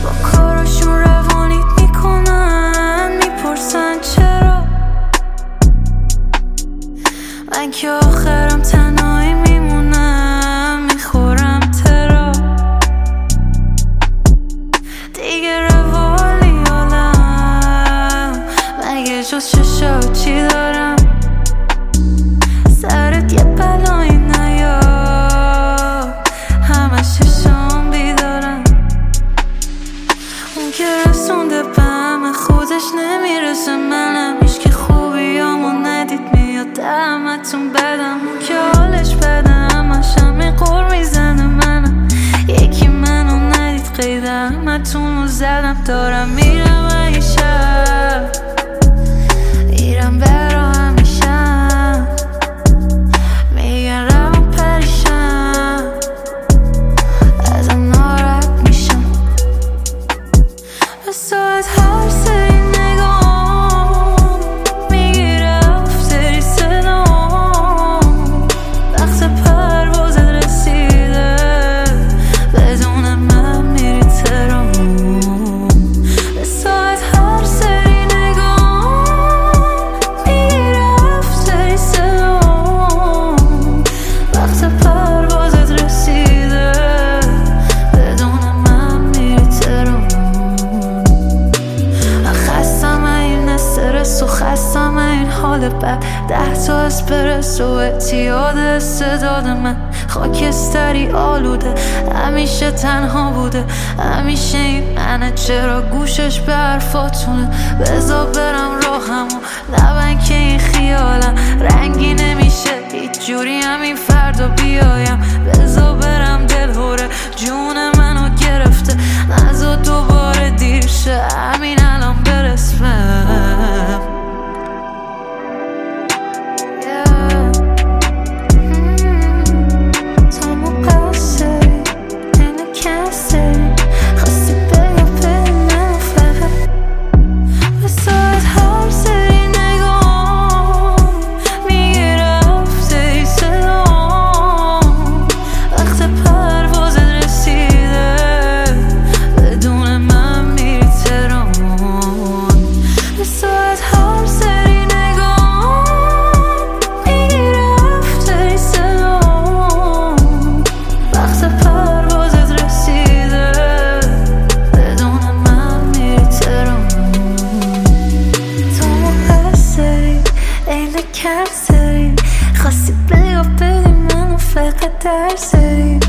با کاراشون روانیت میکنن، میپرسن چرا من که آخرم تنهایی میمونم، میخورم ترا دیگه روالی حالم مگه جز چشات چی دارم؟ سرت یه بلایی نیاد همش چشام بیدارم. اون که رسونده به همه خودش نمیرسه، منم هیچکی خوبیامو ندید میاد دمتون بدم. اون که حالش بده همش همه قور میزنه، منم یکی منو ندید قید همتون رو زدم. دارم میرم این شب میرم برا همیشم، میگن روان پریشم ازم ناراحت میشم. به ساعت هر سری نگام میگیره افتری صدام، وقت پروازت رسیده بدون من میری تهران. به ساعت هر سری نگام میگیره افتری صدام، وقت پروازت رسیده بدون من میری تهران. خستم این استرس و خستم این حال بد، 10 تا اسپرسو اعتیاد استعداد من. خاکستری آلوده همیشه تنها بوده، همیشه این منه چرا گوشش به حرفاتونه. بذار برم راهمو نبن که این خیالم رنگی نمیشه هیچ جوری همین فردا بیایم. بذار برم دلهوره جون منو گرفته، نذار دوباره دیر شه همین الان برسمم. تا مقصری اینو کنسری خواستی بگو بری منو فقط. به ساعت هر سری نگام میگیره افتری صدام، وقت پروازت رسیده بدون من میری تهران. به ساعت هر سری نگام میگیره افتری صدام، وقت پروازت رسیده بدون من میری تهران. تو مقصری عین کنسری خواستی بگو بری منو فقط درسری.